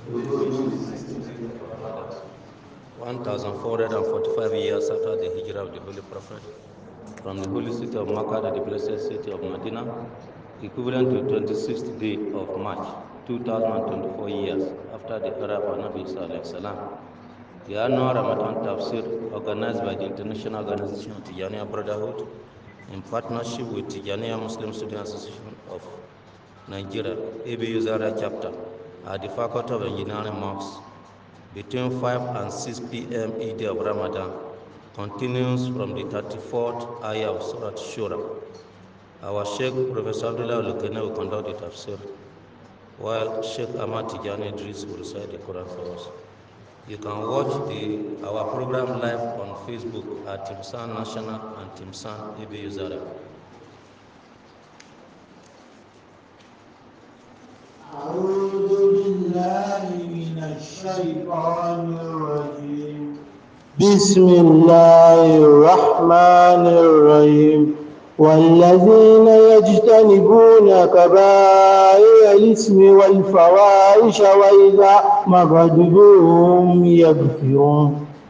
which is 16th of Ramadan, 1445 years after the hijrah of the Holy Prophet from the holy city of Makkah to the blessed city of Medina, equivalent to 26th day of March 2024 years after the era of Nabi Isa alayhi salam. The annual Ramadan Tafsir, organized by the International Organization of Tijaniya Brotherhood in partnership with Tijaniya Muslim Student Association of Nigeria, ABU Zaria chapter, at the Faculty of Engineering Mosque between 5 and 6 p.m. each day of Ramadan continues from the 34th ayah of Surah Shura. Our Sheikh Professor Abdullah Olukene will conduct the tafsir, while Sheikh Ahmad Tijani Idris will recite the Quran for us. You can watch our program live on Facebook at Timsan National and Timsan ABU Zaria. أعوذ بالله من الشيطان الرجيم بسم الله الرحمن الرحيم والذين يجتنبون كبائر الإثم والفواحش وإذا ما غضبوا هم يغفرون.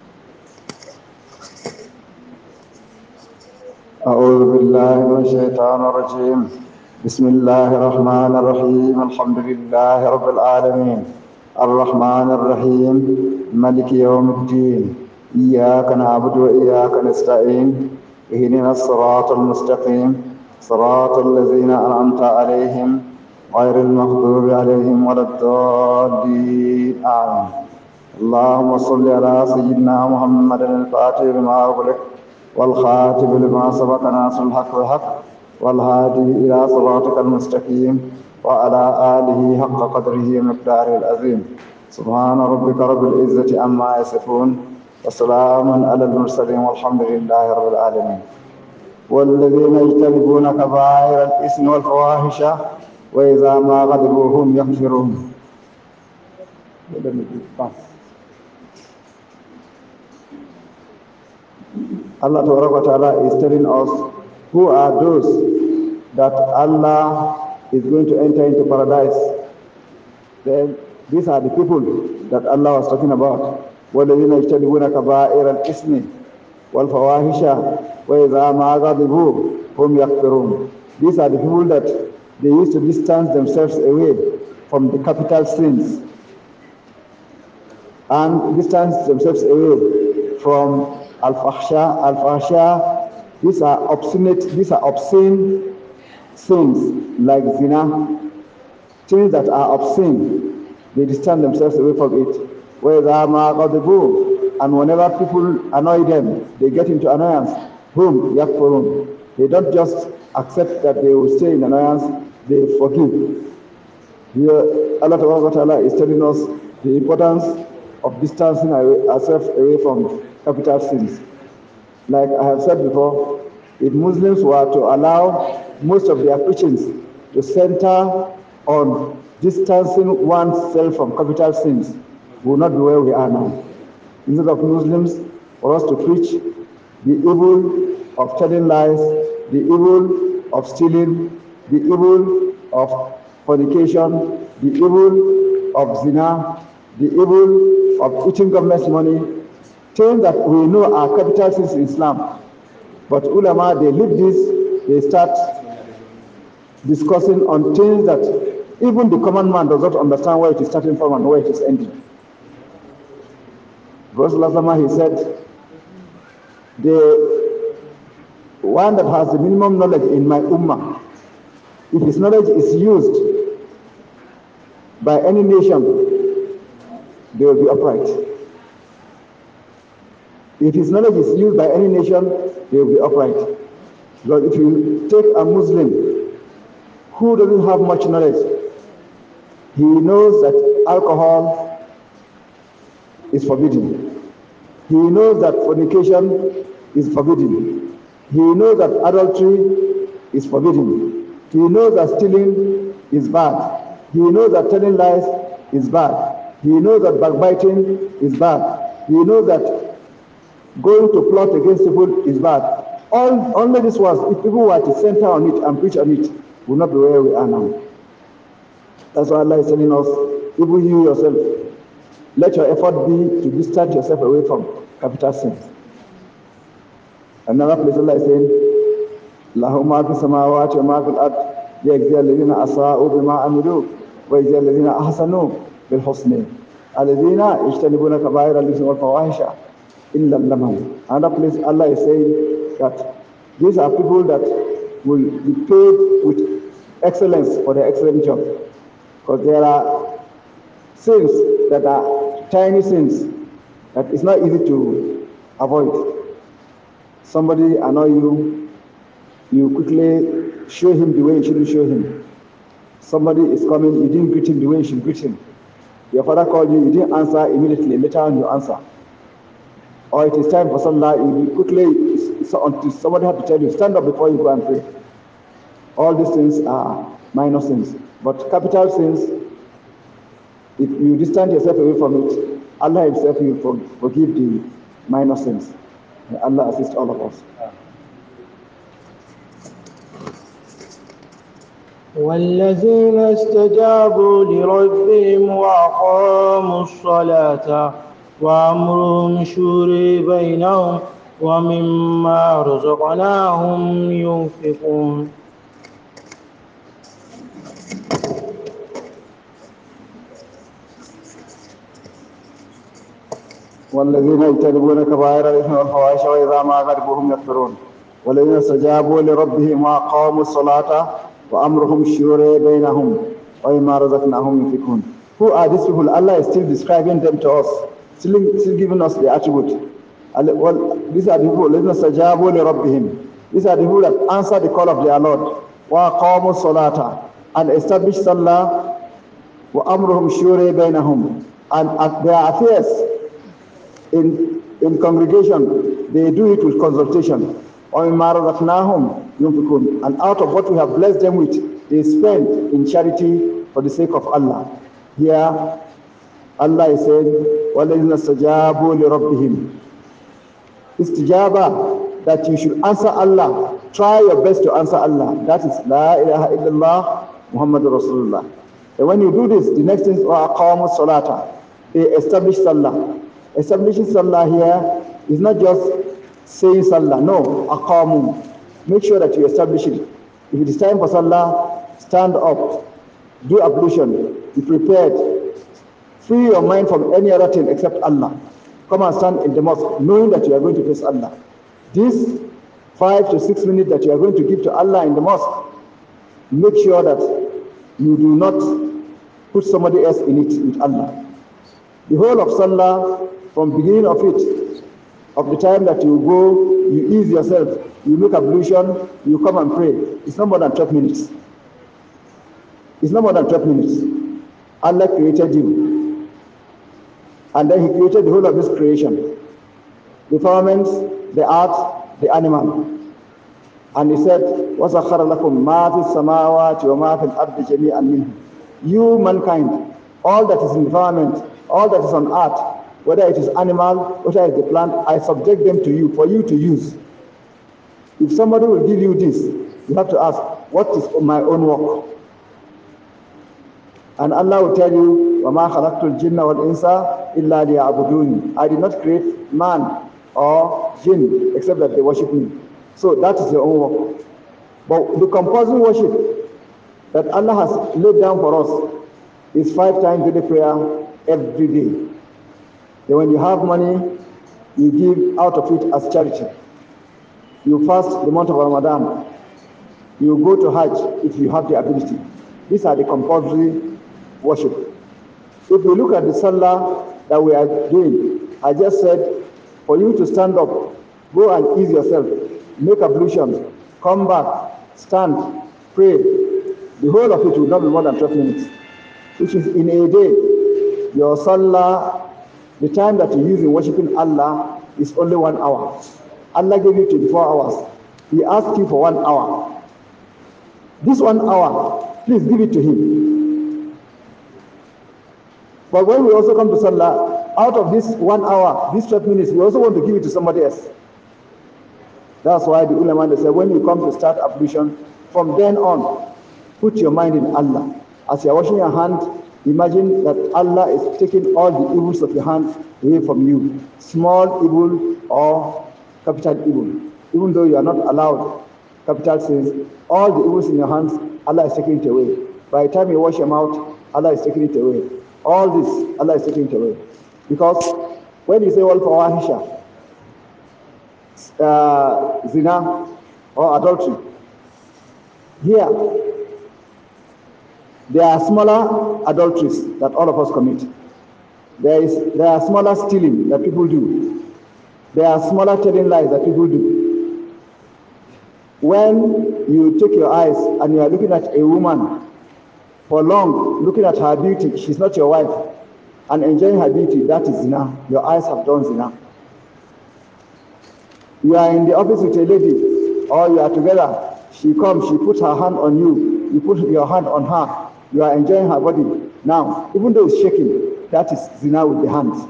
أعوذ بالله من الشيطان الرجيم. بسم الله الرحمن الرحيم. الحمد لله رب العالمين الرحمن الرحيم مالك يوم الدين إياك نعبد وإياك نستعين اهدنا الصراط المستقيم صراط الذين أنعمت عليهم غير المغضوب عليهم ولا الضالين آمين. اللهم صل على سيدنا محمد الفاتح لما أغلق والخاتم لما سبق ناصر الحق بالحق والهادي إلى صراطك المستقيم وعلى آله حق قدره ومقداره العظيم. سبحان ربك رب العزة عما يصفون وسلام على المرسلين والحمد لله رب العالمين. والذين يجتنبون كبائر الإثم والفواحش وإذا ما غضبوا هم يغفرون. Allah Ta'ala is telling us who are those that Allah is going to enter into paradise. Then these are the people that Allah was talking about. وَالَّذِينَ يَجْتَنِبُونَ كَبَائِرَ الْإِثْمِ وَالْفَوَاحِشَ وَإِذَا مَا غَضِبُوا هُمْ يَغْفِرُونَ. These are the people that they used to distance themselves away from the capital sins and distance themselves away from al-fahsha. These are obscene sins like zina, things that are obscene. They distance themselves away from it. And whenever people annoy them, they get into annoyance. Whom yakfurun. They don't just accept that they will stay in annoyance, they forgive. Here Allah Ta'ala is telling us the importance of distancing ourselves away from capital sins. Like I have said before, if Muslims were to allow most of their preachings to center on distancing oneself from capital sins, we will not be where we are now. Instead of Muslims, for us to preach the evil of telling lies, the evil of stealing, the evil of fornication, the evil of zina, the evil of eating government's money, things that we know are capital sins in Islam. But ulama, they leave this, they start discussing on things that even the common man does not understand where it is starting from and where it is ending. Rasulullah, he said, the one that has the minimum knowledge in my ummah, if his knowledge is used by any nation, they will be upright. If his knowledge is used by any nation, they will be upright. Because if you take a Muslim who doesn't have much knowledge, he knows that alcohol is forbidden. He knows that fornication is forbidden. He knows that adultery is forbidden. He knows that stealing is bad. He knows that telling lies is bad. He knows that backbiting is bad. He knows that going to plot against people is bad. Only this was, if people were to center on it and preach on it, we will not be where we are now. That's why Allah is telling us, even you yourself, let your effort be to distance yourself away from capital sins. Another place Allah is saying, له ما في السماوات وما في الأرض ليجزي الذين أساءوا بما عملوا ويجزي الذين أحسنوا بالحسنى الذين يجتنبون كبائر الإثم والفواحش إلا اللمم. Another place Allah is saying that these are people that will be paid with excellence for their excellent job. Because there are sins that are tiny sins that it's not easy to avoid. Somebody annoy you, you quickly show him the way you shouldn't show him. Somebody is coming, you didn't greet him the way you should greet him. Your father called you, you didn't answer immediately, later on you answer. Or it is time for Salah, you quickly, until somebody had to tell you, stand up before you go and pray. All these things are minor sins. But capital sins, if you distance yourself away from it, Allah himself will forgive the minor sins. May Allah assist all of us. والذين استجابوا لربهم وأقاموا الصلاة وأمرهم شورى بينهم ومما رزقناهم ينفقون. والذين يجتنبون كبائر الإثم والفواحش وإذا ما غضبوا هم يغفرون والذين استجابوا لربهم وأقاموا الصلاة وأمرهم شورى بينهم ومما رزقناهم ينفقون. Who are these people? Allah is still describing them to us, still giving us the attribute. Well, these are the people, الذين استجابوا لربهم. These are the people that answer the call of their Lord. وأقاموا الصلاة, and establish Salah. وأمرهم شورى بينهم, and their affairs in congregation, they do it with consultation. وَمِمَّا رَزَقْنَاهُمْ يُنْفِقُونَ, and out of what we have blessed them with, they spend in charity for the sake of Allah. Here, Allah is saying, وَالَّذِينَ اسْتَجَابُوا لِرَبِّهِمْ. Istijaba, that you should answer Allah. Try your best to answer Allah. That is La ilaha illallah Muhammadur Rasulullah. And when you do this, the next thing is وَأَقَامُوا الصَّلَاةَ. They establish Salah. Establishing Salah here is not just saying Salah. No, aqamu. Make sure that you establish it. If it is time for Salah, stand up, do ablution, be prepared, free your mind from any other thing except Allah. Come and stand in the mosque, knowing that you are going to face Allah. This 5 to 6 minutes that you are going to give to Allah in the mosque, make sure that you do not put somebody else in it with Allah. The whole of Salah, from beginning of it, of the time that you go, you ease yourself, you make ablution, you come and pray. It's not more than 12 minutes. It's not more than 12 minutes. Allah created you. And then he created the whole of this creation. The firmaments, the earth, the animal. And he said, وَسَخَّرَ لَكُمْ مَا فِي السَّمَاوَاتِ وَمَا فِي الْأَرْضِ جَمِيعًا مِنْهُ. You, mankind, all that is in the firmament, all that is on earth, whether it is animal, whether it is the plant, I subject them to you, for you to use. If somebody will give you this, you have to ask, what is my own work? And Allah will tell you, وَمَا خَلَقْتُ الْجِنَّ وَالْإِنسَ إِلَّا لِيَعْبُدُونِ. I did not create man or jinn except that they worship me. So that is your own work. But the compulsory worship that Allah has laid down for us is 5 times daily prayer every day. Then when you have money, you give out of it as charity. You fast the month of Ramadan. You go to Hajj if you have the ability. These are the compulsory worship. If we look at the Salah that we are doing, I just said, for you to stand up, go and ease yourself, make ablution, come back, stand, pray. The whole of it will not be more than 12 minutes, which is in a day. Your Salah, the time that you use in worshiping Allah is only 1 hour. Allah gave you 24 hours. He asked you for 1 hour. This 1 hour, please give it to him. But when we also come to Salah, out of this 1 hour, these 12 minutes, we also want to give it to somebody else. That's why the ulama, they say, when you come to start ablution, from then on, put your mind in Allah. As you are washing your hand, Imagine that Allah is taking all the evils of your hand away from you, small evil or capital evil. Even though you are not allowed capital sins, all the evils in your hands, Allah is taking it away. By the time you wash your mouth, Allah is taking it away. All this, Allah is taking it away. Because when you say all fawahisha, zina or adultery, here there are smaller adulteries that all of us commit. There are smaller stealing that people do. There are smaller telling lies that people do. When you take your eyes and you are looking at a woman for long, looking at her beauty, she's not your wife, and enjoying her beauty, that is zina. Your eyes have done zina. You are in the office with a lady, or you are together, she comes, she puts her hand on you, you put your hand on her, you are enjoying her body. Now, even though it's shaking, that is zina with the hands.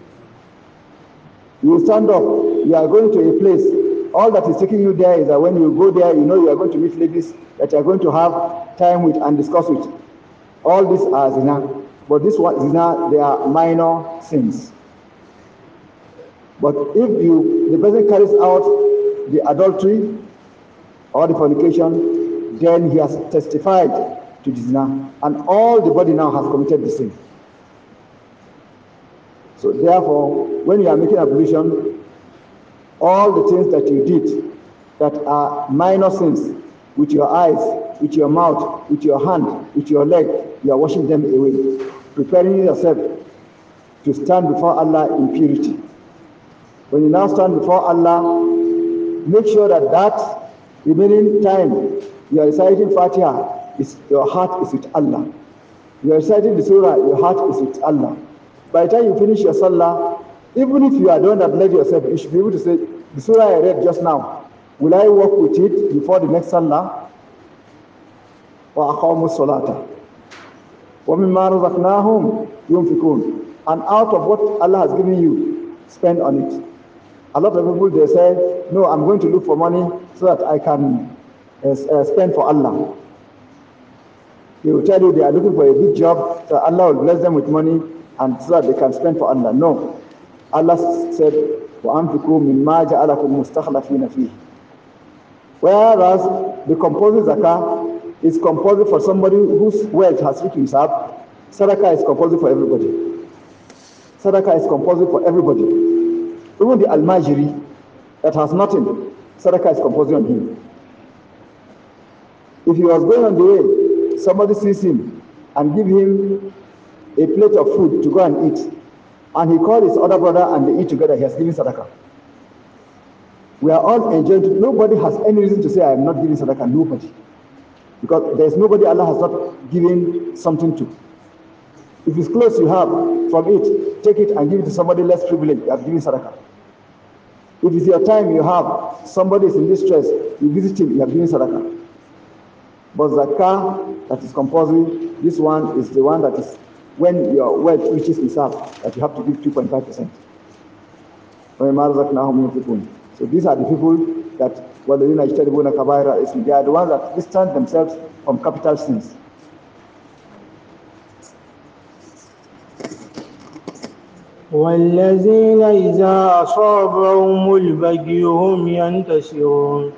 You stand up, you are going to a place, all that is taking you there is that when you go there, you know you are going to meet ladies that you are going to have time with and discuss with. All these are zina. But this one, zina, they are minor sins. But if the person carries out the adultery or the fornication, then he has testified to the zina, and all the body now has committed the sin. So therefore, when you are making ablution, all the things that you did that are minor sins, with your eyes, with your mouth, with your hand, with your leg, you are washing them away, preparing yourself to stand before Allah in purity. When you now stand before Allah, make sure that remaining time you are reciting Fatiha, your heart is with Allah. You are reciting the surah, your heart is with Allah. By the time you finish your salah, even if you are the one that led yourself, you should be able to say, the surah I read just now, will I work with it before the next salah? وَأَقَامُوا الصَّلَاةَ وَمِمَّا رَزَقْنَاهُمْ يُنْفِقُونَ. And out of what Allah has given you, spend on it. A lot of people, they say, no, I'm going to look for money so that I can spend for Allah. They will tell you they are looking for a big job, so Allah will bless them with money and so that they can spend for Allah. No. Allah said, وَأَنْفِقُوا مِمَّا جَعَلَكُمْ مُسْتَخْلَفِينَ فِيهِ. Whereas the compulsory zakah is compulsory for somebody whose wealth has reached himself, sadaqah is compulsory for everybody. Sadaqah is compulsory for everybody. Even the al-majiri that has nothing, sadaqah is compulsory on him. If he was going on the way, somebody sees him and give him a plate of food to go and eat, and he called his other brother and they eat together, he has given sadaqah. We are all enjoying it. Nobody has any reason to say, I am not giving sadaqah. Nobody. Because there is nobody Allah has not given something to. If it's clothes you have, from it, take it and give it to somebody less privileged. You have given sadaqah. If it's your time you have, somebody is in distress, you visit him, you have given sadaqah. But zakah, that is compulsory, this one is the one that is when your wealth reaches nisab, that you have to give 2.5%. So these are the people that they are the ones that distance themselves from capital sins. والذين إذا أصابهم البغي هم ينتصرون.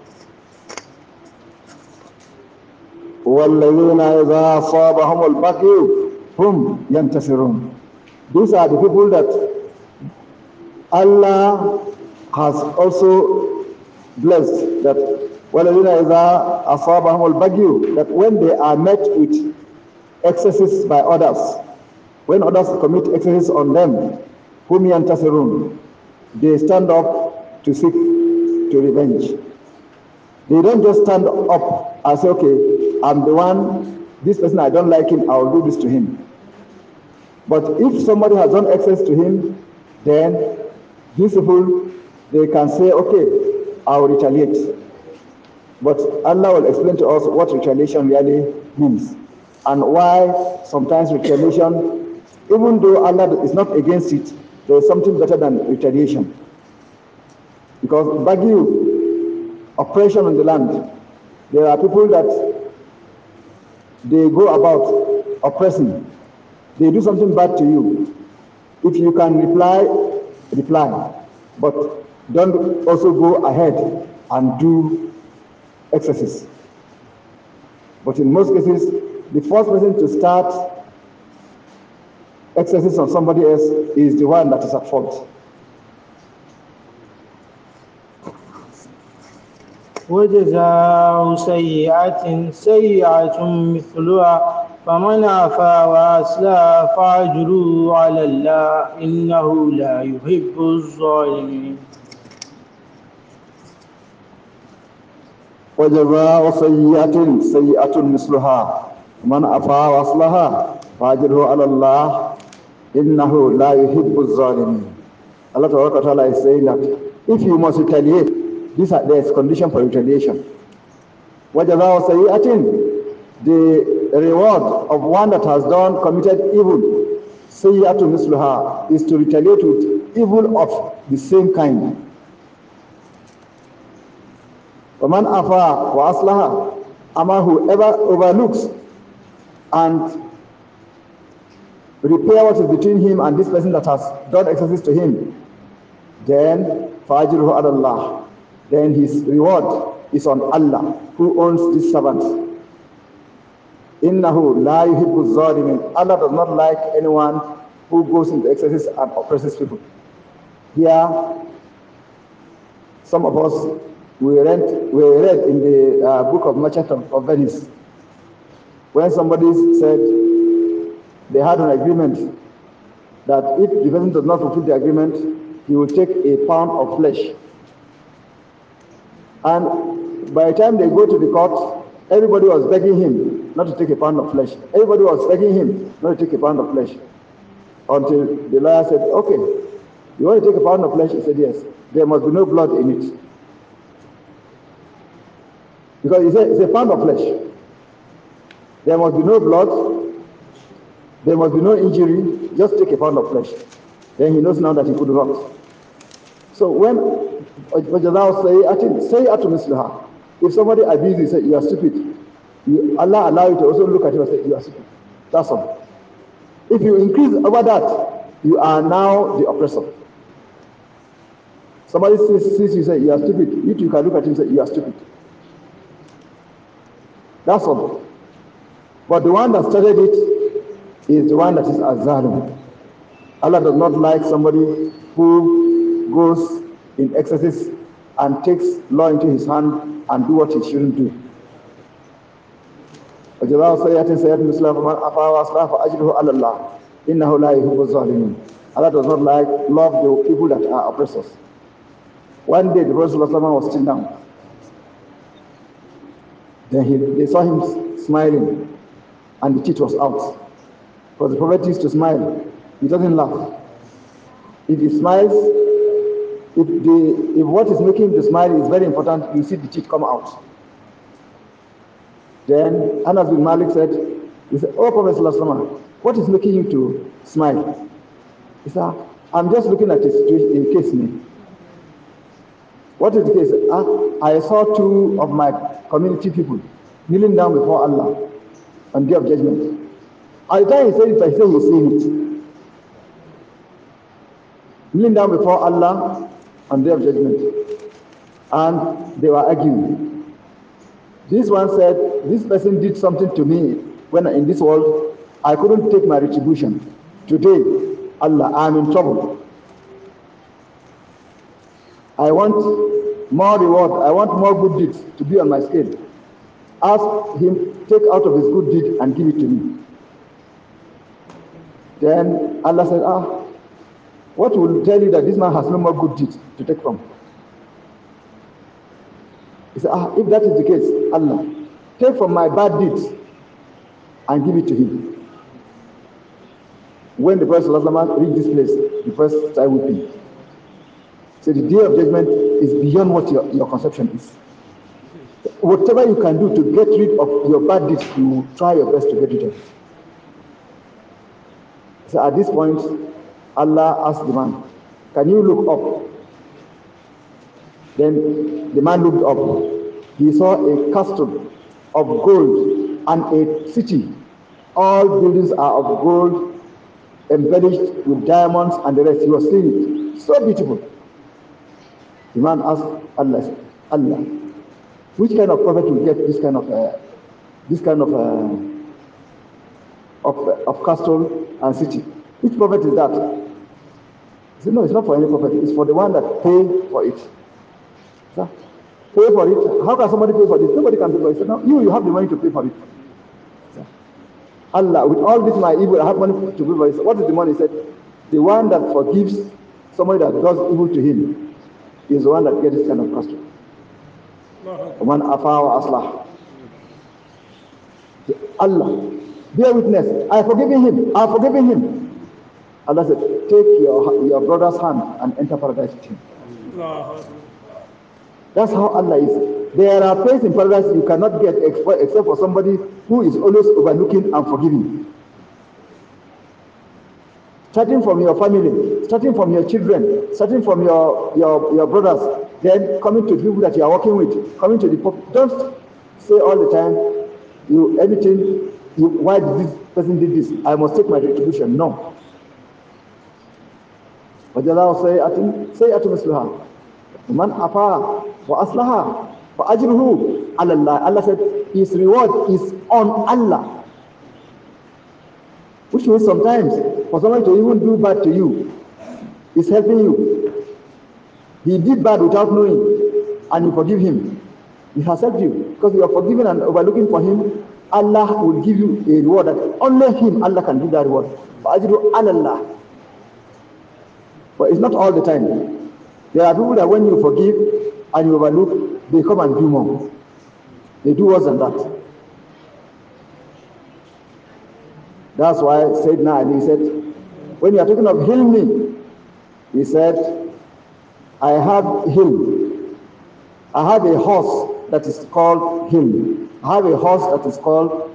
والذين إذا أصابهم البغي هم ينتصرون. These are the people that Allah has also blessed, that وَالَّذِينَ إِذَا أَصَابَهُمُ الْبَغْيُ, that when they are met with excesses by others, when others commit excesses on them, هُمْ يَنْتَصِرُونَ, they stand up to seek to revenge. They don't just stand up and say, okay, I'm the one, this person, I don't like him, I will do this to him. But if somebody has done excess to him, then these people, they can say, okay, I will retaliate. But Allah will explain to us what retaliation really means and why sometimes retaliation, even though Allah is not against it, there is something better than retaliation. Because bagyu, oppression on the land, there are people that they go about oppressing. they do something bad to you, if you can reply, reply. But don't also go ahead and do excesses. But in most cases, the first person to start excesses on somebody else is the one that is at fault. وجزاء سيئة سيئة مثلها فمن عفا وأصلح فأجره على الله إنه لا يحب الظالمين. وجزاء سيئة سيئة مثلها ومن عفا وأصلح فأجره على الله إنه لا يحب الظالمين. Allah Ta'ala is saying that if you must retaliate, there is condition for retaliation. وَجَزَاءُ سَيِّئَةٍ, the reward of one that has committed evil, سَيِّئَةٌ مِثْلُهَا, is to retaliate with evil of the same kind. وَمَنْ أَفَى وَأَصْلَحَ, ama whoever overlooks and repair what is between him and this person that has done excesses to him, then فَأَجْرُهُ عَلَى اللَّهِ, then his reward is on Allah, who owns this servant. Innahu la yuhibbu zalimin. Allah does not like anyone who goes into excesses and oppresses people. Here, some of us, we read in the book of Merchant of Venice, when somebody said they had an agreement that if the person does not fulfill the agreement, he will take a pound of flesh. And by the time they go to the court, everybody was begging him not to take a pound of flesh. Everybody was begging him not to take a pound of flesh. Until the lawyer said, okay, you want to take a pound of flesh? He said, yes. There must be no blood in it. Because he said, it's a pound of flesh. There must be no blood. There must be no injury. Just take a pound of flesh. Then he knows now that he could rot. So when if somebody abuses you, you are stupid. Allah allow you to also look at you and say, you are stupid. That's all. If you increase over that, you are now the oppressor. Somebody sees you say, you are stupid. You can look at him and say, you are stupid. That's all. But the one that started it is the one that is Azalim. Allah does not like somebody who goes in excesses and takes law into his hand and do what he shouldn't do. Allah does not love the people that are oppressors. One day the Prophet was sitting down. Then they saw him smiling and the teeth was out. Because the Prophet used to smile. He doesn't laugh. If he smiles, if what is making him to smile is very important, you see the teeth come out. Then Anas bin Malik said, oh Prophet ﷺ, what is making you to smile? He said, I'm just looking at a situation, a case me. What is the case? I saw two of my community people kneeling down before Allah on the day of judgment. At the time he said it, I said he's saying it. Kneeling down before Allah on the day of judgment. And they were arguing. This one said, this person did something to me when in this world I couldn't take my retribution. Today, Allah, I'm in trouble. I want more reward. I want more good deeds to be on my scale. Ask him, take out of his good deed and give it to me. Then Allah said, what will tell you that this man has no more good deeds to take from? He said, if that is the case, Allah, take from my bad deeds and give it to him. When the Prophet ﷺ reached this place, the first started weeping. So the day of judgment is beyond what your conception is. Whatever you can do to get rid of your bad deeds, you try your best to get rid of it. So at this point, Allah asked the man, can you look up? Then the man looked up. He saw a castle of gold and a city. All buildings are of gold embellished with diamonds and the rest. He was seeing it. So beautiful. The man asked Allah, Allah, which kind of prophet will get this kind of castle and city? Which prophet is that? He said, no, it's not for any prophet. It's for the one that pay for it. So, pay for it. How can somebody pay for this? Nobody can pay for it. He said, no, you have the money to pay for it. So, Allah, with all this my evil, I have money to pay for it. So what is the money? He said, the one that forgives somebody that does evil to him is the one that gets this kind of castle. Man afa wa aslah. Allah, bear witness, I have forgiven him. I have forgiven him. Allah said, take your brother's hand and enter paradise with him. That's how Allah is. There are places in paradise you cannot get except for somebody who is always overlooking and forgiving. Starting from your family, starting from your children, starting from your brothers, then coming to the people that you are working with, coming to the people. Don't say all the time, why did this person did this? I must take my retribution. No. وَجَزَاهُ سَيِّئَةٌ مِثْلُهَا وَمَنْ أَفَا وَأَصْلَحَ فَأَجْرُهُ عَلَى اللَّهِ. Allah said, his reward is on Allah. Which means sometimes for someone to even do bad to you is helping you. He did bad without knowing, and you forgive him. He has helped you because you are forgiven and overlooking for him. Allah will give you a reward that only him, Allah, can give that reward. فَأَجْرُهُ عَلَى اللَّهِ. But it's not all the time. There are people that when you forgive and you overlook, they come and do more. They do worse than that. That's why Sayyidina Ali said, when you are talking of Hilmi, he said, I have Hilm. I have a horse that is called Hilm. I have a horse that is called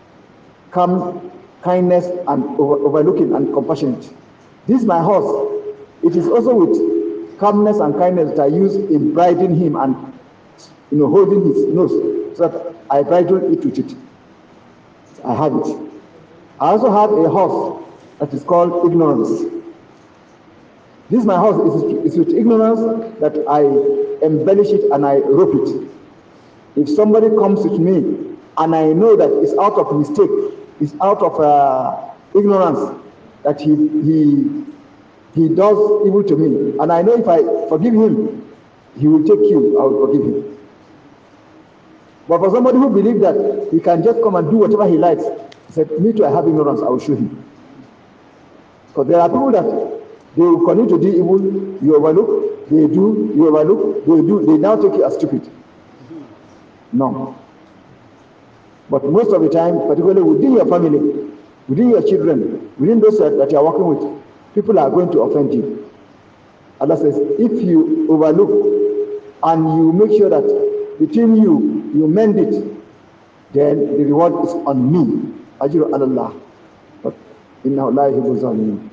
kindness and overlooking and compassionate. This is my horse. It is also with calmness and kindness that I use in bridling him and holding his nose, so that I bridle it with it. I have it. I also have a horse that is called ignorance. This my horse is with ignorance that I embellish it and I rope it. If somebody comes with me and I know that it's out of mistake, it's out of ignorance, that he does evil to me, and I know if I forgive him, he will take you, I will forgive him. But for somebody who believes that he can just come and do whatever he likes, he said, me too, I have ignorance, I will show him. Because there are people that they will continue to do evil, you overlook, they do, you overlook, they do, they now take you as stupid. No. But most of the time, particularly within your family, within your children, within those that you are working with, people are going to offend you. Allah says, if you overlook and you make sure that between you mend it, then the reward is on me. Ajru ala Allah. But innahu la yuhibbu zalimin.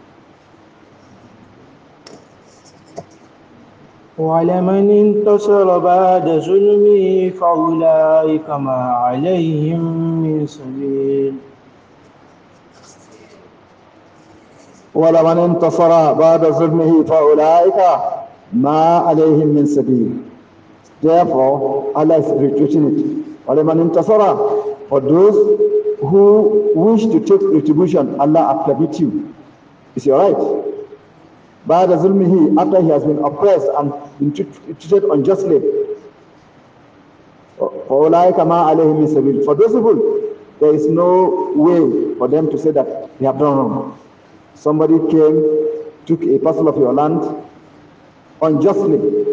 وَلَمَنِ انْتَصَرَ بَعْدَ ظُلْمِهِ فَأُولَٰئِكَ مَا عَلَيْهِم مِّن سَبِيلٍ. وَلَمَنِ انْتَصَرَ بَعْدَ ظُلْمِهِ فَأُولَٰئِكَ مَا عَلَيْهِم مِّن سَبِيلٍ. Therefore, Allah is reiterating it. وَلَمَنِ انْتَصَرَ, for those who wish to take retribution, Allah approbate you. Is it right? Ba'da zulmihi, after he has been oppressed and been treated unjustly. For those people, there is no way for them to say that they have done wrong. Somebody came, took a parcel of your land unjustly.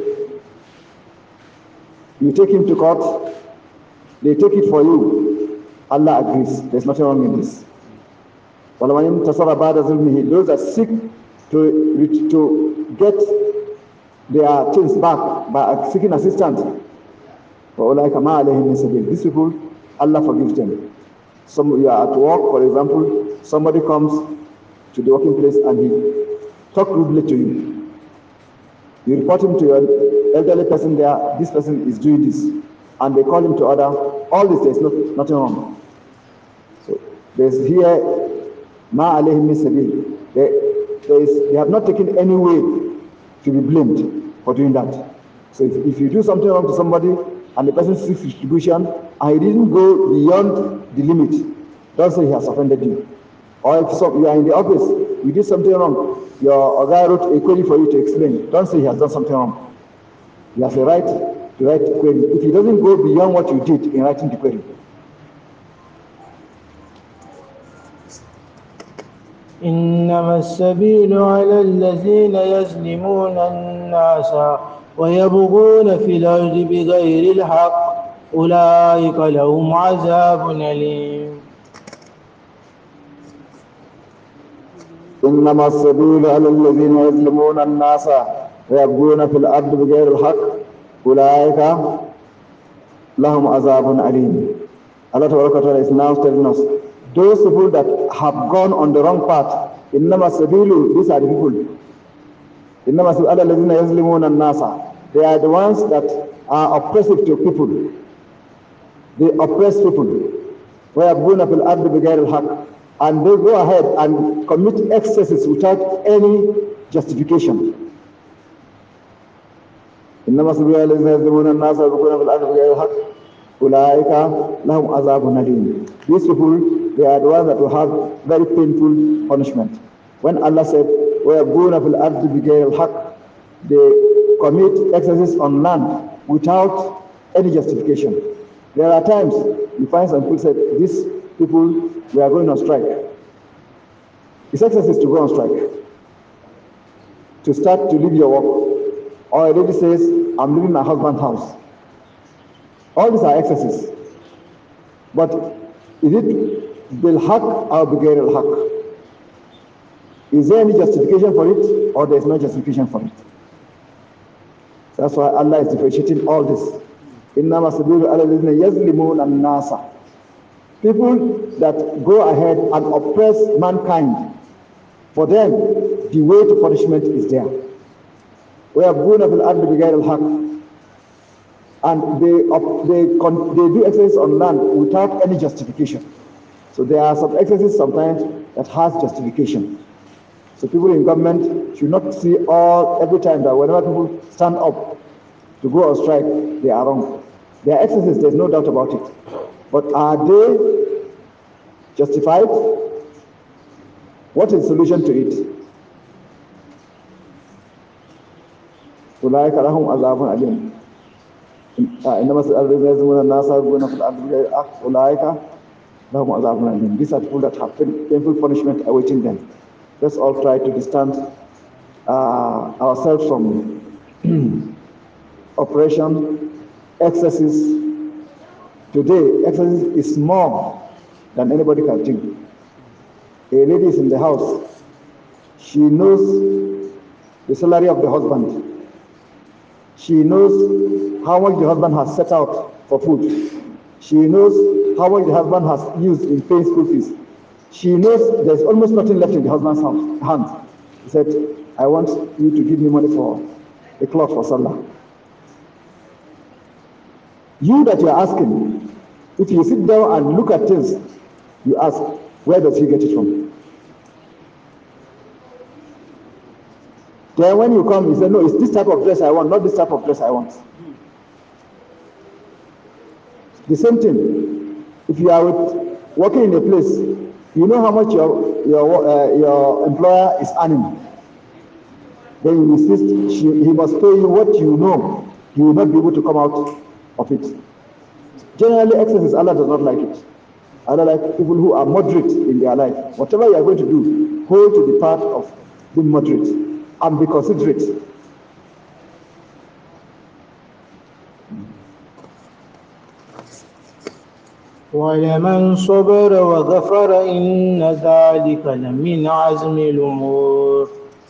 You take him to court, they take it for you. Allah agrees. There's nothing wrong in this. Those that seek to get their things back by seeking assistance, these people, Allah forgives them. You are at work, for example, somebody comes to the working place and he talks rudely to you. You report him to your elderly person there, this person is doing this, and they call him to order. All this, there's nothing wrong. So there's here, ma alayhim min sabil. They have not taken any way to be blamed for doing that. So if you do something wrong to somebody and the person seeks retribution and he didn't go beyond the limit, don't say he has offended you. Or if you are in the office, you did something wrong, your guy wrote a query for you to explain, don't say he has done something wrong. He has a right to write a query if he doesn't go beyond what you did in writing the query. إنما السبيل على الذين يظلمون الناس ويبغون في الأرض بغير الحق أولئك لهم عذاب أليم. إنما السبيل على الذين يظلمون الناس ويبغون في الأرض بغير الحق أولئك لهم عذاب أليم. Allah Ta'ala is now telling us, those people that have gone on the wrong path, إنما السبيل, these are the people. إنما السبيل على الذين يظلمون الناس, they are the ones that are oppressive to people. They oppress people. ويبغون في الأرض بغير الحق, and they go ahead and commit excesses without any justification. إنما السبيل على الذين يظلمون الناس ويبغون في الأرض بغير الحق أولئك لهم عذاب أليم. These people, they are the ones that will have very painful punishment. When Allah said, وَيَبْغُونَ فِي الْأَرْضِ بِغَيْرِ الْحَقِّ, they commit excesses on land without any justification. There are times you find some people said, these people, we are going on strike. It's excesses to go on strike. To start to leave your work. Or a lady says, I'm leaving my husband's house. All these are excesses. But is it bil-haq or bighair al-haq? Is there any justification for it, or there is no justification for it? So that's why Allah is differentiating all this. إِنَّمَا سَبِيلُ عَلَى الَّذِينَ يَظْلِمُونَ النَّاسَ. People that go ahead and oppress mankind, for them, the way to punishment is there. وَيَبْغُونَ فِي الْأَرْضِ بِغَيْرِ الْحَقِّ. And they do excesses on land without any justification. So there are some excesses sometimes that has justification. So people in government should not see every time that whenever people stand up to go on strike, they are wrong. There are excesses, there's no doubt about it. But are they justified? What is the solution to it? أولئك لهم عذاب أليم. إنما الذين يظلمون الناس ويبغون في الأرض بغير الحق أولئك لهم عذاب أليم. These are people that have painful punishment awaiting them. Let's all try to distance ourselves from oppression, excesses. Today, excesses is more than anybody can think. A lady is in the house. She knows the salary of the husband. She knows how much the husband has set out for food. She knows how much the husband has used in paying school fees. She knows there's almost nothing left in the husband's hands. He said, I want you to give me money for a cloth for Salah. You that you are asking, if you sit down and look at things, you ask, where does he get it from? Then when you come, you say, no, it's this type of dress I want, not this type of dress I want. The same thing. If you are working in a place, you know how much your employer is earning. Then you insist he must pay you what you know. He will not be able to come out of it. Generally, excesses, Allah does not like it. Allah likes people who are moderate in their life. Whatever you are going to do, hold to the path of being moderate and be considerate. ولمن صبر وغفر إن ذلك لمن عزم الأمور.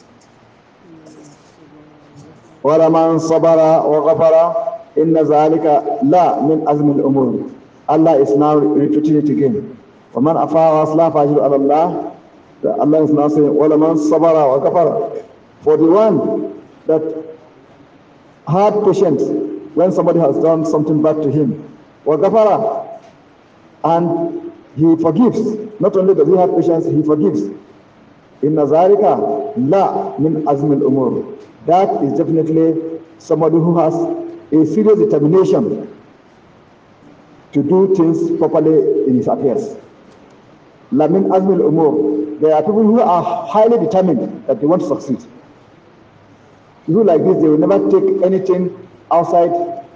ولمن صبر وغفر إن ذلك لا من عزم الأمور. Allah is now repeating it again. ومن أفا وأصلح فأجر على الله. Allah is now saying ولمن صبر وغفر. For the one that had patience when somebody has done something bad to him, وغفر, and he forgives. Not only does he have patience, he forgives. Inna zalika la min azm al-umur. That is definitely somebody who has a serious determination to do things properly in his affairs. La min azm al-umur. There are people who are highly determined that they want to succeed. People like this, they will never take anything outside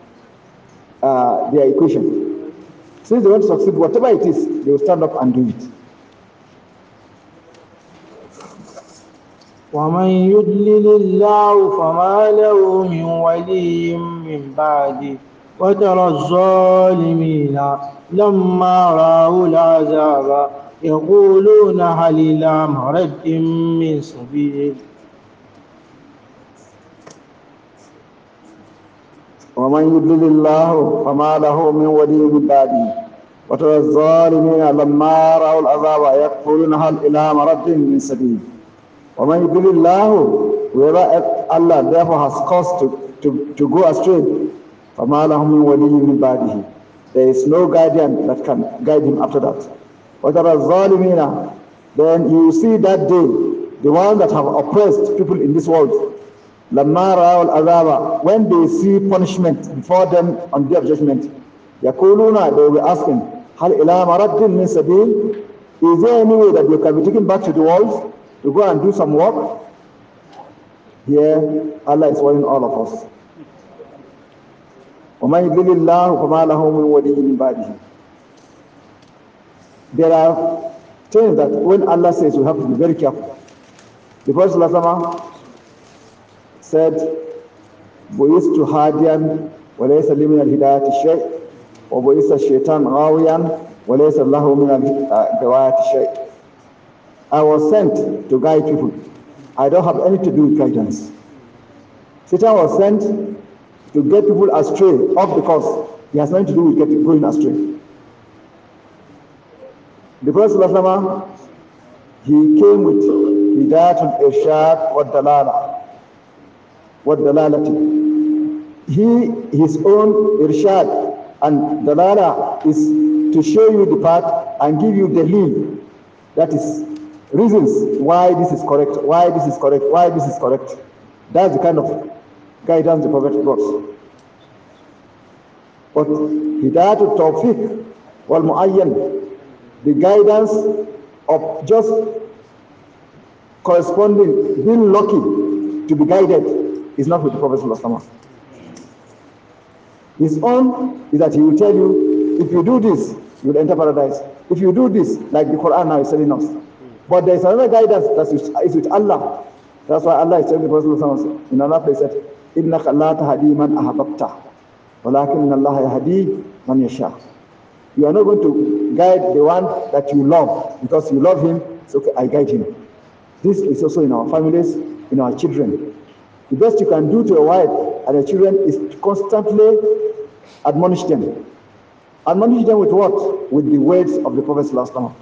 their equation. Since they want to succeed, whatever it is, they will stand up and do it. ومن يضلل الله فما له من ولي من بعده وترى الظالمين لما رأوا العذاب يقولون هل إلى مرد من سبيل ومن يضلل الله فما له من ولي من بعده وترى الظالمين لما رأوا العذاب يقولون هل إلى مرد من سبيل. ومن يضلل الله, whoever Allah therefore has caused to go astray, فما له من ولي من بعده, there is no guardian that can guide him after that. وترى الظالمين, then you see that day the one that have oppressed people in this world, لما رأوا العذاب, when they see punishment before them on the day of judgment, يقولون, they will be asking, هل إلى مرد من سبيل, is there any way that they can be taken back to the world to go and do some work? Here Allah is warning all of us. وَمَنْ يُضْلِلِ اللَّهُ فَمَا لَهُ مِنْ وَلِيٍّ مِنْ بَعْدِهِ. There are things that when Allah says, we have to be very careful. The Prophet ﷺ said, بُعِثْتُ هَادِيًا وَلَيْسَ لِي مِنَ الْهِدَايَةِ شَيْءٍ وَبُعِثَ الشَّيْطَانُ غَاوِيًا وَلَيْسَ لَهُ مِنَ الْغِوَايَةِ شَيْءٍ. I was sent to guide people. I don't have anything to do with guidance. Satan was sent to get people astray off the course. He has nothing to do with going astray. The Prophet ﷺ, he came with Hidayatul Irshad wa Dalalati. His own Irshad and Dalala is to show you the path and give you the lead. That is reasons why this is correct, why this is correct, why this is correct. That's the kind of guidance the Prophet brought. But Hidayatul Tawfiq wal Mu'ayyan, the guidance of just corresponding, being lucky to be guided, is not with the Prophet ﷺ. His own is that he will tell you, if you do this, you will enter paradise. If you do this, like the Quran now is telling us. But there is another guidance that is with Allah. That's why Allah is telling the Prophet ﷺ in another place that, إِنَّكَ لَا تَهْدِي مَنْ أَحْبَبْتَ وَلَكِنَّ اللَّهَ يَهْدِي مَنْ يَشَاءُ. You are not going to guide the one that you love because you love him, so okay, I guide him. This is also in our families, in our children. The best you can do to your wife and your children is to constantly admonish them. Admonish them with what? With the words of the Prophet ﷺ.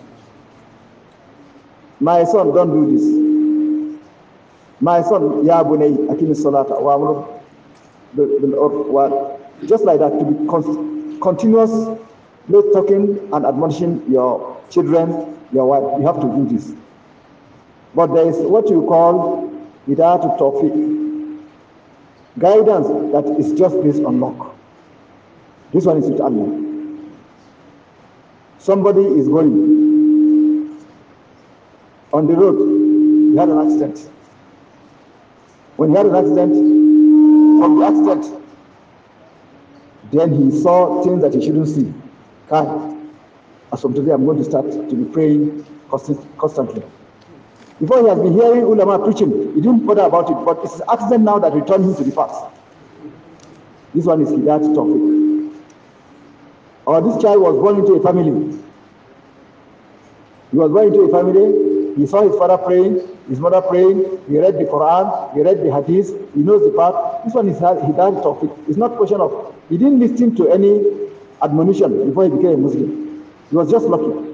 My son, don't do this. My son, Ya bunay, akimi salata, wa amru bil urf. Just like that, to be continuous talking and admonishing your children, your wife. You have to do this. But there is what you call Hidayatul Tawfiq, guidance that is just based on luck. This one is with Allah. Somebody is going on the road, he had an accident. When he had an accident, from the accident, then he saw things that he shouldn't see. As from today, I'm going to start to be praying constantly. Before he has been hearing ulama preaching, he didn't bother about it, but it's an accident now that returned him to the path. This one is Hidayatul Tawfiq. Or this child was born into a family. He was born into a family, he saw his father praying, his mother praying, he read the Quran, he read the Hadith, he knows the path. This one is Hidayatul Tawfiq. It's not a question of, he didn't listen to any admonition before he became a Muslim. He was just lucky.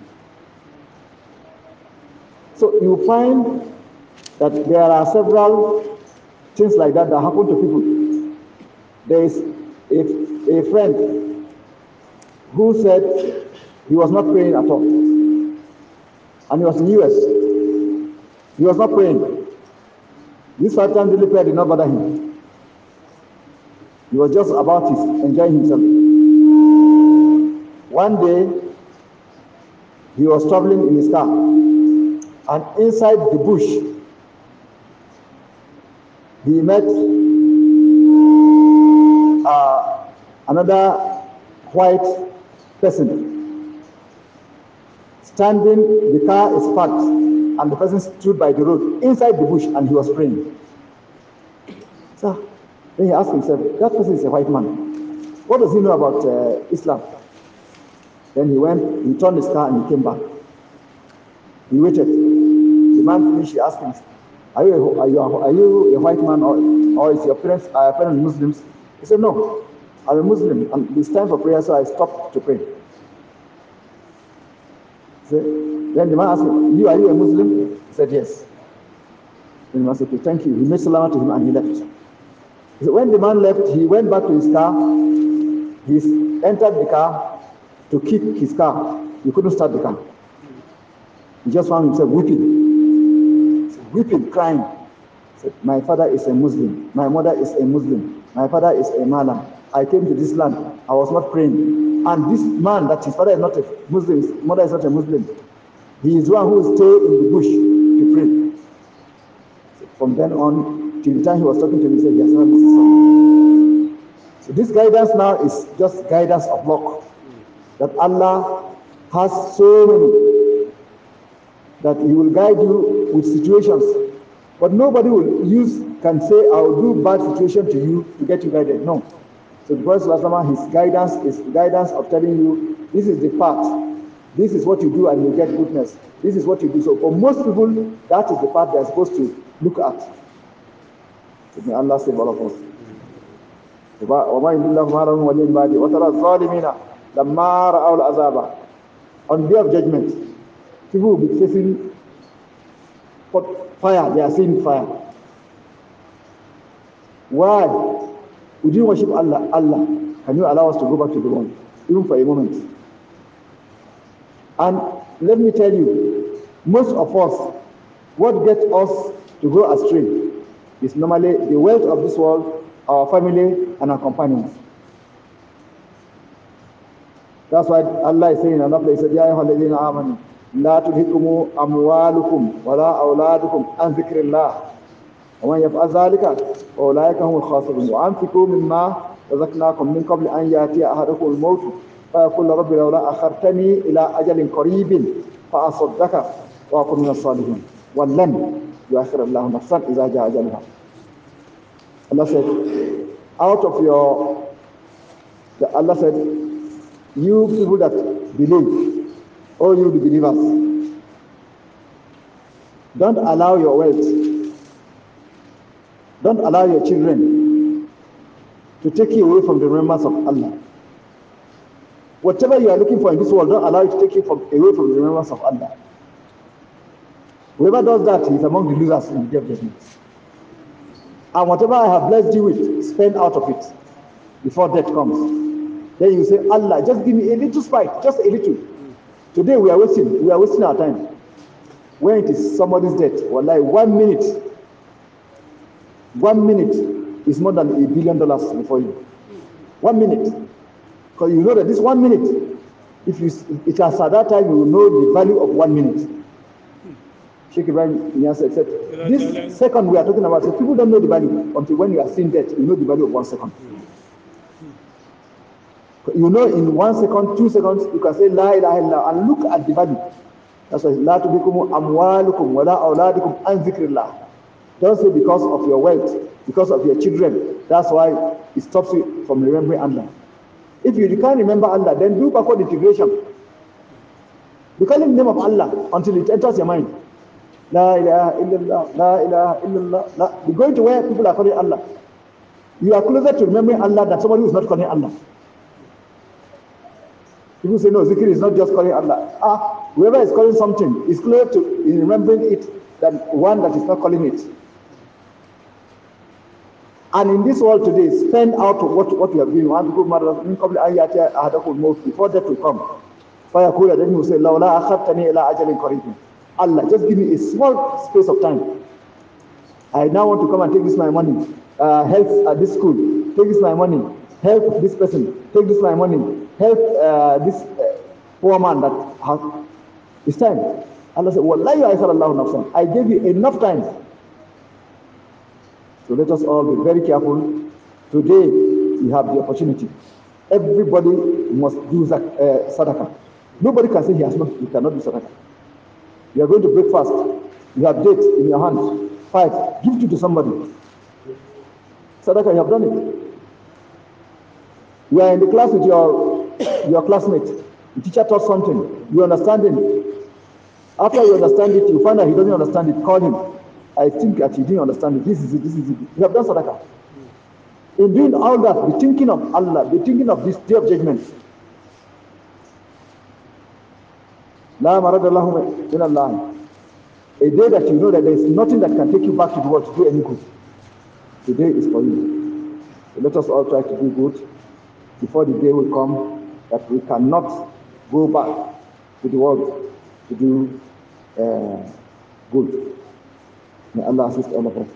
So you find that there are several things like that that happen to people. There is a friend who said he was not praying at all. And he was in the US. He was not praying. This 5 times daily prayer did not bother him. He was just about enjoying himself. One day, he was traveling in his car, and inside the bush, he met another white person. Standing, the car is parked, and the person stood by the road inside the bush, and he was praying. So then he asked himself, that person is a white man. What does he know about Islam? Then he turned his car and he came back. He waited. The man finished. He asked him, are you a white man, or is your parents Muslims? He said, no, I'm a Muslim, and it's time for prayer, so I stopped to pray. Then the man asked him, are you a Muslim? He said, yes. Then the man said, okay, thank you. He made salam to him and he left. So when the man left, he went back to his car. He entered the car to kick his car. He couldn't start the car. He just found himself weeping, crying. He said, my father is a Muslim. My mother is a Muslim. My father is a Malam. I came to this land. I was not praying. And this man, that his father is not a Muslim, his mother is not a Muslim, he is the one who will stay in the bush to pray. So from then on, till the time he was talking to me, he said, he has never missed something. So this guidance now is just guidance of luck. That Allah has so many, that He will guide you with situations. But nobody can say, I will do bad situation to you to get you guided. No. So the Prophet ﷺ, his guidance is the guidance of telling you, this is the path. This is what you do and you get goodness. This is what you do. So for most people, that is the path they are supposed to look at. So may Allah save all of us. On the day of judgment, people will be facing fire. They are seeing fire. Why? We didn't worship Allah. Allah, can you allow us to go back to the world, even for a moment? And let me tell you, most of us, what gets us to go astray is normally the wealth of this world, our family, and our companions. That's why Allah is saying in another place, Ya ayyuhalladhina amanu, la tulhikum amwalukum wala awladukum an dhikrillah. ومن يفعل ذلك فأولئك هم الخاسرون وأنفقوا مما رزقناكم من قبل أن يأتي أحدكم الموت فيقول رب لولا أخرتني إلى أجل قريب فأصدق وأكون من الصالحين ولن يؤخر الله نفسا إذا جاء أجلها. Allah said, Allah said, you people that believe, all you the believers, don't allow your wealth, don't allow your children to take you away from the remembrance of Allah. Whatever you are looking for in this world, don't allow it to take you away from the remembrance of Allah. Whoever does that is among the losers in the day of judgment. And whatever I have blessed you with, spend out of it before death comes. Then you say, Allah, just give me a little spite, just a little. Today we are wasting our time. When it is somebody's death, wallahi, 1 minute is more than $1 billion before you. 1 minute. Because you know that this 1 minute, it is at that time you will know the value of 1 minute. Sheikh Ibrahim Inyasa said, this second we are talking about, so people don't know the value until when you are seeing death, you know the value of 1 second. You know in 1 second, 2 seconds, you can say La ilaha illallah and look at the value. That's why La tubikum amwalukum wala awladikum an dhikrillah. Don't say because of your wealth, because of your children. That's why it stops you from remembering Allah. If you can't remember Allah, then do backward integration. Be calling the name of Allah until it enters your mind. La ilaha illallah, la ilaha illallah. Be going to where people are calling Allah. You are closer to remembering Allah than somebody who is not calling Allah. People say, no, zikr is not just calling Allah. Whoever is calling something is closer to remembering it than one that is not calling it. And in this world today, spend out of what you have given. Before death will come. Then he will say, لَوْلَا أَخَذْتَنِي إِلَىٰ أَجَلٍ قَرِيبٍ. Allah, just give me a small space of time. I now want to come and take this my money, help at this school, take this my money, help this person, take this my money, help this poor man that has. It's time. Allah said, Wallahi Allahu nafsan. I gave you enough time. So let us all be very careful. Today, we have the opportunity. Everybody must do sadaqah. Nobody can say he cannot do sadaqah. You are going to break fast. You have dates in your hand. 5, give it to somebody. Sadaqah, you have done it. You are in the class with your classmate. The teacher taught something. You understand it. After you understand it, you find out he doesn't understand it. Call him. I think that you didn't understand it. This is it. This is it. You have done sadaqah. In doing all that, be thinking of Allah. Be thinking of this day of judgment. La maradallahu min Allah. A day that you know that there is nothing that can take you back to the world to do any good. Today is for you. So let us all try to do good before the day will come that we cannot go back to the world to do good. May Allah assist all of us.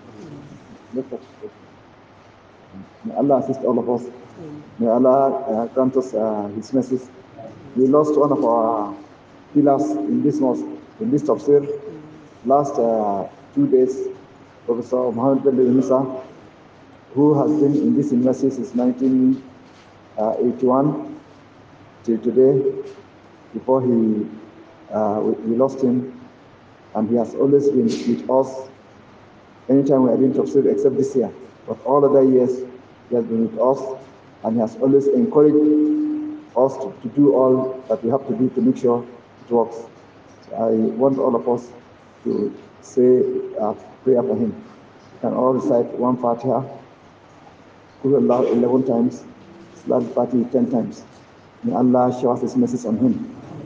May Allah assist all of us. May Allah grant us His mercies. We lost one of our pillars in this mosque, in this tafsir. Last 2 days, Professor Muhammad Bello Musa, who has been in this university since 1981 till today. Before we lost him, and he has always been with us anytime we are doing tafsir, except this year. But all other years, he has been with us, and he has always encouraged us to do all that we have to do to make sure it works. So I want all of us to say a prayer for him. We can all recite one Fatiha, Qul Allah 11 times, Salat Fatiha 10 times. May Allah shower His mercies on him.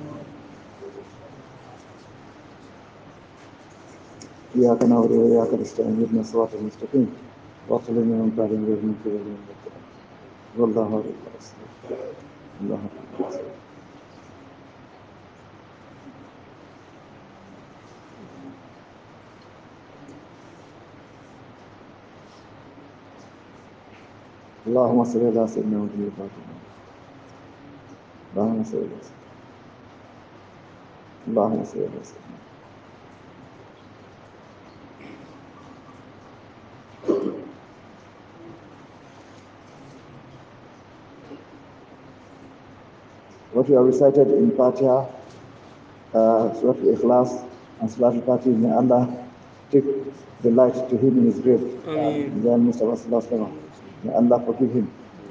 إياك نعبد وإياك نستعين اهدنا الصراط المستقيم صراط الذين أنعمت عليهم غير المغضوب عليهم ولا الضالين والله الله اللهم صل على سيدنا محمد اللهم صل على سيدنا اللهم صل على سيدنا. What we have recited in Fatiha, Surah Al-Ikhlas and Salat al-Fatiha, may Allah take the light to him in his grave. Ameen. May Allah forgive him.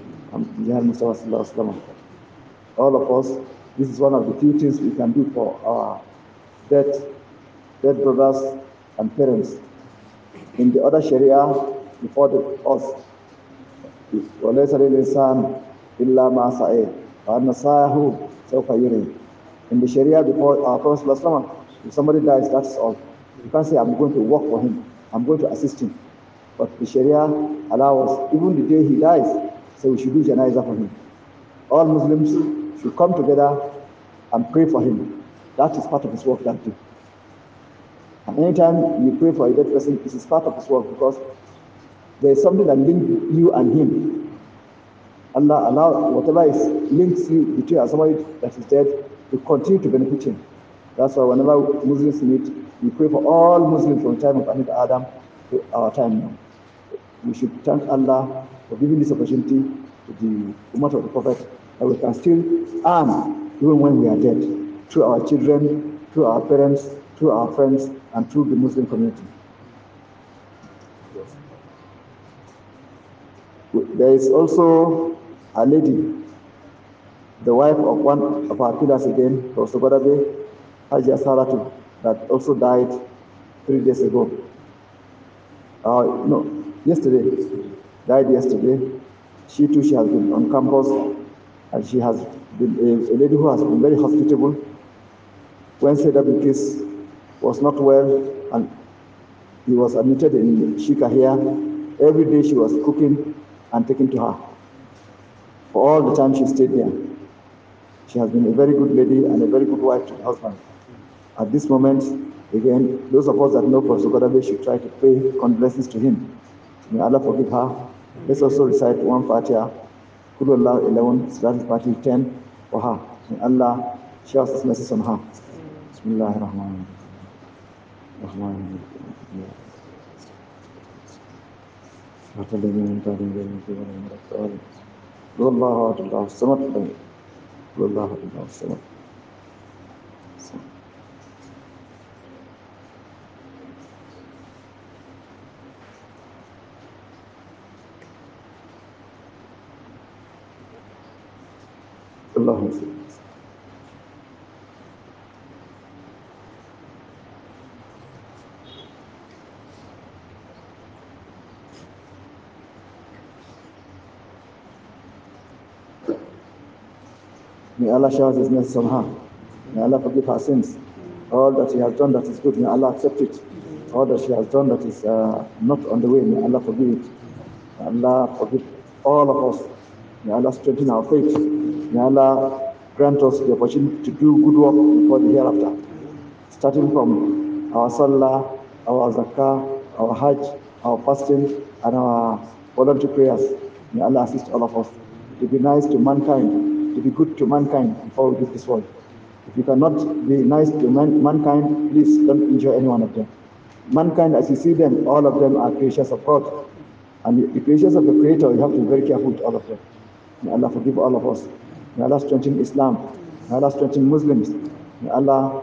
All of us, this is one of the few things we can do for our dead brothers and parents. In the other Sharia, before us, وَلَيْسَ لِلْإِنسَانِ إِلَّا مَا سَعَيْهِ وَأَنَّ سَعْيَهُ سَوْفَ يُرَى. In the Sharia, before our Prophet, if somebody dies, that's all. You can't say, I'm going to work for him, I'm going to assist him. But the Sharia allows us, even the day he dies, so we should do janazah for him. All Muslims should come together and pray for him. That is part of his work that day. And anytime you pray for a dead person, this is part of his work because there is something that links you and him. Allah allow whatever is links you between somebody that is dead to continue to benefit him. That's why whenever Muslims meet, we pray for all Muslims from the time of Prophet Adam to our time now. We should thank Allah for giving this opportunity to the Ummah of the Prophet that we can still earn even when we are dead, through our children, through our parents, through our friends, and through the Muslim community. There is also a lady, the wife of one of our pillars again, Professor Godabe, Hajia Saratu, that also died 3 days ago. Yesterday. Died yesterday. She too, she has been on campus, and she has been a lady who has been very hospitable. When Seda Bilkis was not well, and he was admitted in Shika here, every day she was cooking and taken to her. For all the time she stayed there. She has been a very good lady and a very good wife to her husband. At this moment, Again, those of us that know Professor Godabe should try to pay condolences to him. May Allah forgive her. Let's also recite one Fatiha, Qul Huwallahu 11, Salat al-Fatih 10 for her. May Allah shower His mercy on her. Bismillahir Rahmanir Rahim. Allahumma salli. May Allah shower His mercy on her. May Allah forgive her sins. All that she has done that is good, may Allah accept it. All that she has done that is not on the way, may Allah forgive it. May Allah forgive all of us. May Allah strengthen our faith. May Allah grant us the opportunity to do good work before the hereafter. Starting from our salah, our zakah, our hajj, our fasting, and our voluntary prayers. May Allah assist all of us to be nice to mankind, to be good to mankind before we leave this world. If you cannot be nice to mankind, please don't injure any one of them. Mankind, as you see them, all of them are creatures of God. And the creatures of the Creator, you have to be very careful with all of them. May Allah forgive all of us. May Allah strengthen Islam. May Allah strengthen Muslims. May Allah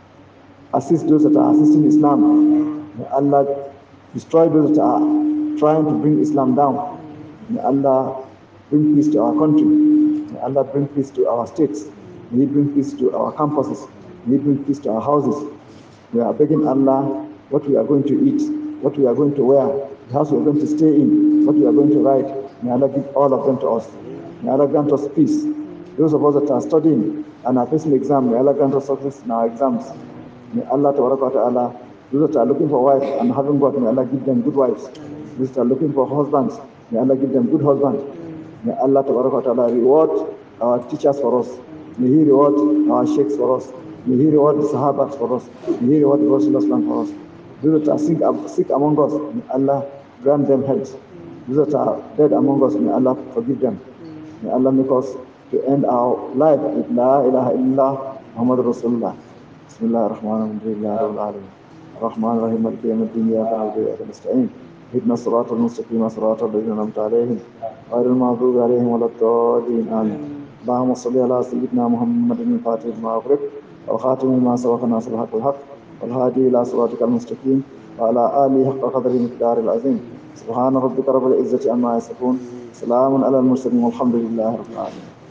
assist those that are assisting Islam. May Allah destroy those that are trying to bring Islam down. May Allah bring peace to our country. May Allah bring peace to our states. May He bring peace to our campuses. May He bring peace to our houses. We are begging Allah what we are going to eat, what we are going to wear, the house we are going to stay in, what we are going to write. May Allah give all of them to us. May Allah grant us peace. Those of us that are studying and are facing exam, may Allah grant us success in our exams. May Allah Ta'ala, those that are looking for wives and haven't got, may Allah give them good wives. Those that are looking for husbands, may Allah give them good husbands. May Allah Ta'ala reward our teachers for us. May He reward our sheikhs for us. May He reward the Sahabas for us. May He reward the Rasulullah for us. Those that are sick among us, may Allah grant them health. Those that are dead among us, may Allah forgive them. May Allah make us to end our life with La ilaha illallah Muhammad Rasulullah. Bismillah ar-Rahman ar-Rahim. Ar-Rahman ar-Rahim maliki yawmiddin iyyaka na'budu wa iyyaka nasta'in. اهدنا الصراط المستقيم صراط الذين أنعمت عليهم غير المغضوب عليهم ولا الضالين آمين. اللهم صل على سيدنا محمد الفاتح لما أغلق والخاتم لما سبق ناصر الحق بالحق والهادي إلى صراطك المستقيم وعلى آله حق قدره مقدار العظيم. سبحان ربك رب العزة عما يصفون. سلام على المرسلين والحمد لله رب العالمين.